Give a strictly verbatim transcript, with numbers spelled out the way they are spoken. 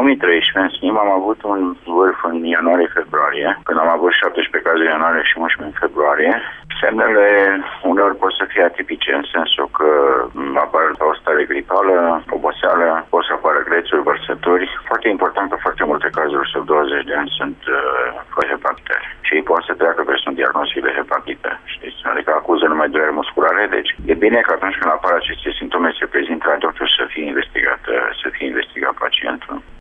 două mii treisprezece, în schimb, am avut un vârf în ianuarie-februarie, când am avut șaptesprezece cazuri în ianuarie și unsprezece în februarie. Semnele uneori pot să fie atipice, în sensul că apar o stare gripală, oboseală, pot să apară grețuri, vărsături. Foarte important că foarte multe cazuri sub douăzeci de ani sunt uh, hepatite și ei pot să treacă peste un diagnostic de hepatită, știți? Adică acuză numai dureri musculare, deci e bine că atunci când apar aceste simptome se prezintă la doctor să fie investigat, să fie investigat pacientul.